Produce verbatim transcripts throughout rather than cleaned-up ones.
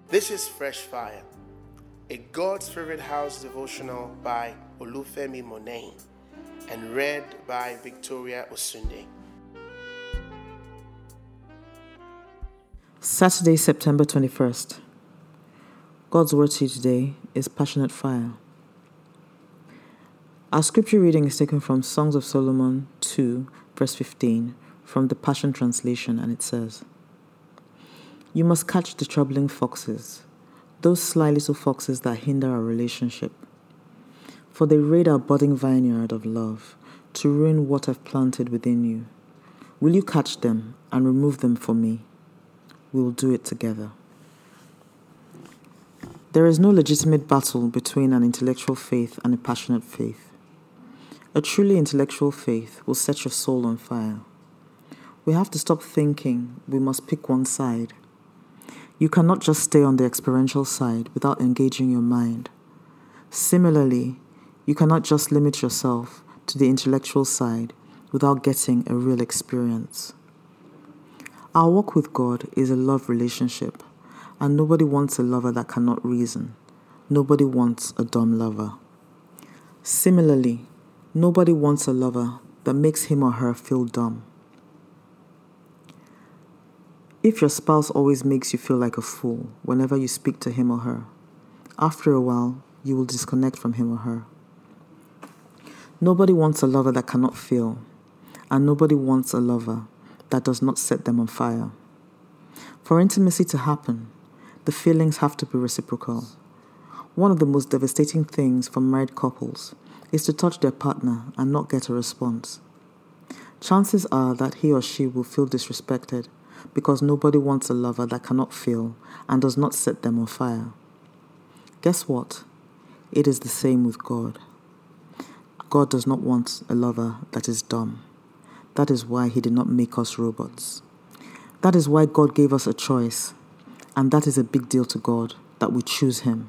This is Fresh Fire, a God's Favorite House devotional by Olufemi Monet and read by Victoria Osunde. Saturday, September twenty-first. God's word to you today is Passionate Fire. Our scripture reading is taken from Songs of Solomon two, verse fifteen, from the Passion Translation, and it says, "You must catch the troubling foxes, those sly little foxes that hinder our relationship. For they raid our budding vineyard of love to ruin what I've planted within you. Will you catch them and remove them for me? We will do it together." There is no legitimate battle between an intellectual faith and a passionate faith. A truly intellectual faith will set your soul on fire. We have to stop thinking we must pick one side. You cannot just stay on the experiential side without engaging your mind. Similarly, you cannot just limit yourself to the intellectual side without getting a real experience. Our walk with God is a love relationship, and nobody wants a lover that cannot reason. Nobody wants a dumb lover. Similarly, nobody wants a lover that makes him or her feel dumb. If your spouse always makes you feel like a fool whenever you speak to him or her, after a while, you will disconnect from him or her. Nobody wants a lover that cannot feel, and nobody wants a lover that does not set them on fire. For intimacy to happen, the feelings have to be reciprocal. One of the most devastating things for married couples is to touch their partner and not get a response. Chances are that he or she will feel disrespected because nobody wants a lover that cannot feel and does not set them on fire. Guess what? It is the same with God. God does not want a lover that is dumb. That is why He did not make us robots. That is why God gave us a choice, and that is a big deal to God, that we choose Him.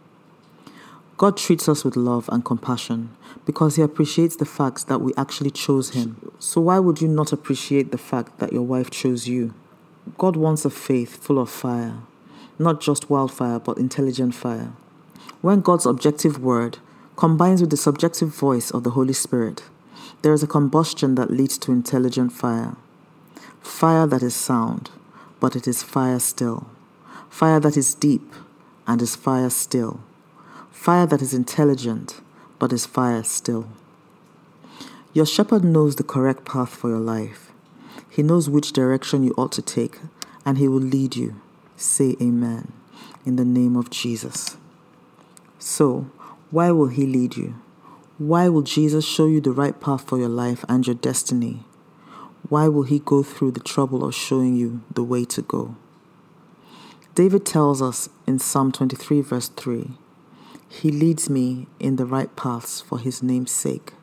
God treats us with love and compassion because He appreciates the fact that we actually chose Him. So why would you not appreciate the fact that your wife chose you? God wants a faith full of fire, not just wildfire, but intelligent fire. When God's objective word combines with the subjective voice of the Holy Spirit, there is a combustion that leads to intelligent fire. Fire that is sound, but it is fire still. Fire that is deep and is fire still. Fire that is intelligent, but is fire still. Your shepherd knows the correct path for your life. He knows which direction you ought to take, and He will lead you. Say amen, in the name of Jesus. So, why will He lead you? Why will Jesus show you the right path for your life and your destiny? Why will He go through the trouble of showing you the way to go? David tells us in Psalm twenty-three, verse three, "He leads me in the right paths for His name's sake."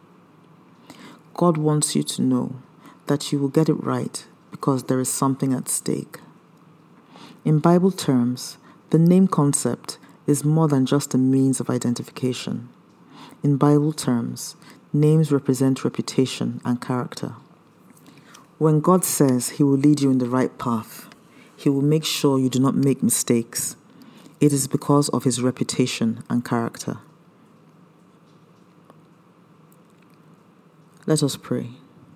God wants you to know that you will get it right because there is something at stake. In Bible terms, the name concept is more than just a means of identification. In Bible terms, names represent reputation and character. When God says He will lead you in the right path, He will make sure you do not make mistakes. It is because of His reputation and character. Let us pray.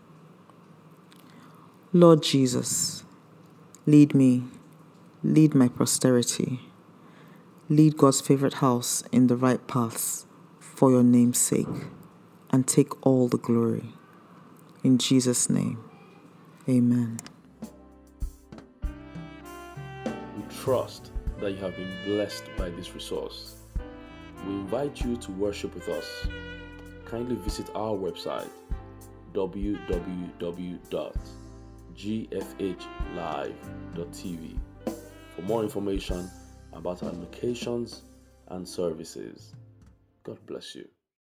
Lord Jesus, lead me, lead my posterity, lead God's favorite house in the right paths for your name's sake, and take all the glory. In Jesus' name, amen. We trust that you have been blessed by this resource. We invite you to worship with us. Kindly visit our website, w w w dot g f h live dot t v, for more information about our locations and services. God bless you.